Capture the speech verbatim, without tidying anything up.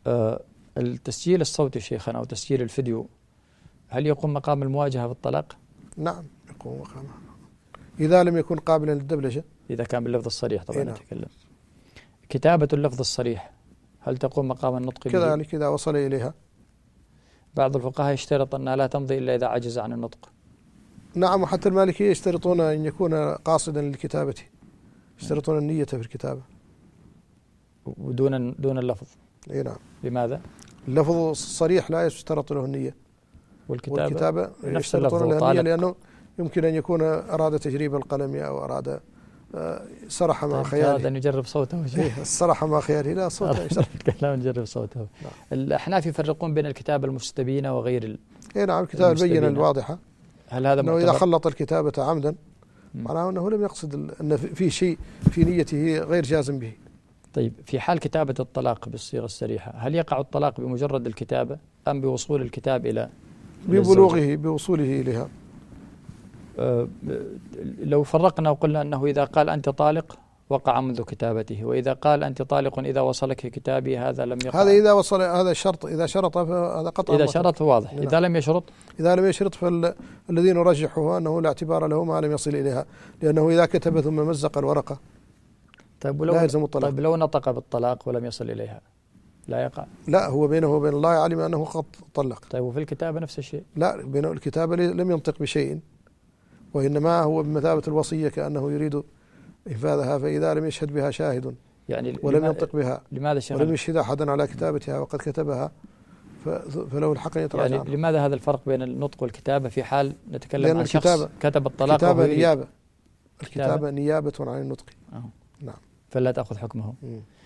آه التسجيل الصوتي شيخنا أو تسجيل الفيديو هل يقوم مقام المواجهة بالطلاق؟ نعم يقوم مقامها إذا لم يكن قابلا للدبلجة. إذا كان باللفظ الصريح طبعا نعم. نتكلم. كتابة اللفظ الصريح هل تقوم مقام النطق به؟ كذلك إذا وصل إليها. بعض الفقهاء يشترط أنها لا تمضي إلا إذا عجز عن النطق. نعم، وحتى المالكية يشترطون أن يكون قاصدا للكتابة، يشترطون النية في الكتابة ودون دون اللفظ. اي نعم. لماذا؟ اللفظ الصريح لا يشترط له النية، والكتابة, والكتابة يشترطون له النية، لأنه يمكن أن يكون أراد تجريب القلم أو أراد سرح مع خياله. أراد أن يجرب صوته. إيه السرح مع خياله لا صوته كلام نجرب صوته. نعم. الأحناف يفرقون بين الكتابة المستبينة وغير ال إيه نعم، الكتابة البينة الواضحة. هل هذا أنه إذا خلط الكتابة عمدا معناه أنه لم يقصد أن في شيء في نيته غير جازم به. طيب في حال كتابة الطلاق بالصيغة الصريحة هل يقع الطلاق بمجرد الكتابة أم بوصول الكتاب إلى ببلوغه بوصوله إليها؟ أه لو فرقنا وقلنا أنه إذا قال أنت طالق وقع منذ كتابته، وإذا قال أنت طالق إذا وصلك كتابي هذا لم يقع. هذا إذا وصل، هذا شرط، إذا شرط فهذا قطع. إذا شرط واضح. إذا لم يشرط إذا لم يشرط فالذين نرجحه أنه لا اعتبار له ما لم يصل إليها، لأنه إذا كتب ثم مزق الورقة طيب ولو لا يلزم الطلاق. طيب لو نطق بالطلاق ولم يصل إليها لا يقع؟ لا، هو بينه وبين الله علم أنه قد طلق. طيب وفي الكتابة نفس الشيء؟ لا، بينه الكتابة لم ينطق بشيء، وإنما هو بمثابة الوصية كأنه يريد إنفاذها، فإذا لم يشهد بها شاهد يعني ولم ينطق بها لماذا ولم يشهد أحدا على كتابتها وقد كتبها فله الحق أن يتراجع. يعني لماذا هذا الفرق بين النطق والكتابة في حال نتكلم عن شخص كتب الطلاق؟ الكتابة نيابة، الكتابة نيابة عن النطق. أه. نعم. فلا تأخذ حكمه. م.